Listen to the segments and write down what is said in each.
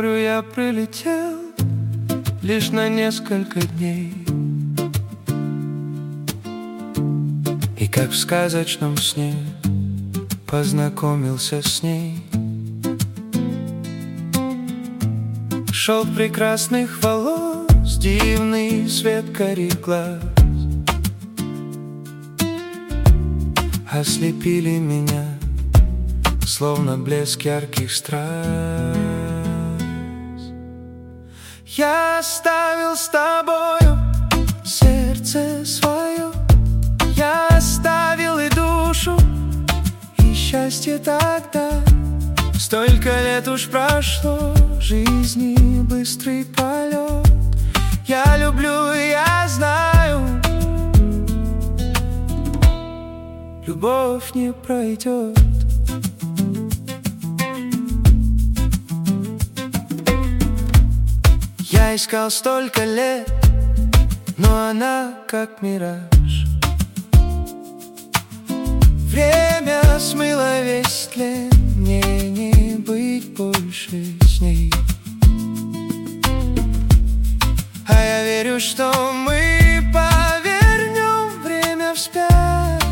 морю я прилетел лишь на несколько дней. И как в сказочном сне познакомился с ней. Шелк прекрасных волос, дивный свет карих глаз ослепили меня, словно блеск ярких страз. Я оставил с тобою сердце свое, я оставил и душу, и счастье тогда. Столько лет уж прошло, жизни быстрый полет. Я люблю, и я знаю, любовь не пройдет. Я искал столько лет, но она как мираж. Время смыло весь тлен, мне не быть больше с ней. А я верю, что мы повернем время вспять,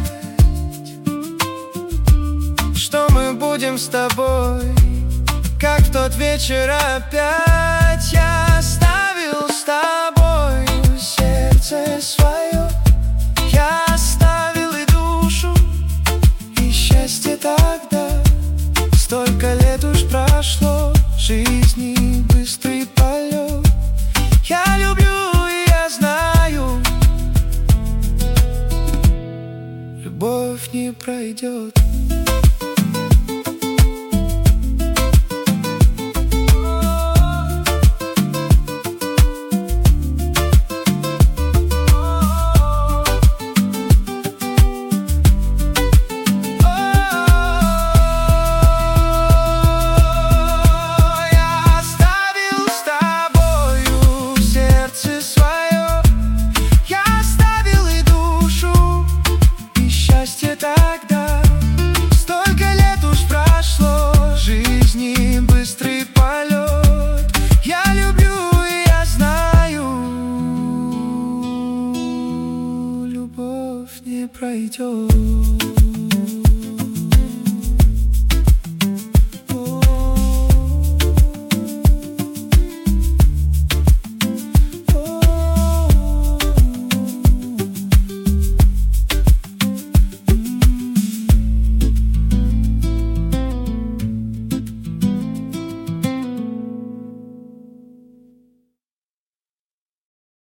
что мы будем с тобой, как в тот вечер опять. Я оставил с тобою сердце свое, я оставил и душу, и счастье тогда. Столько лет уж прошло, жизни быстрый полет. Я люблю, и я знаю, любовь не пройдет. Тогда столько лет уж прошло, жизни быстрый полет. Я люблю, и я знаю, любовь не пройдет.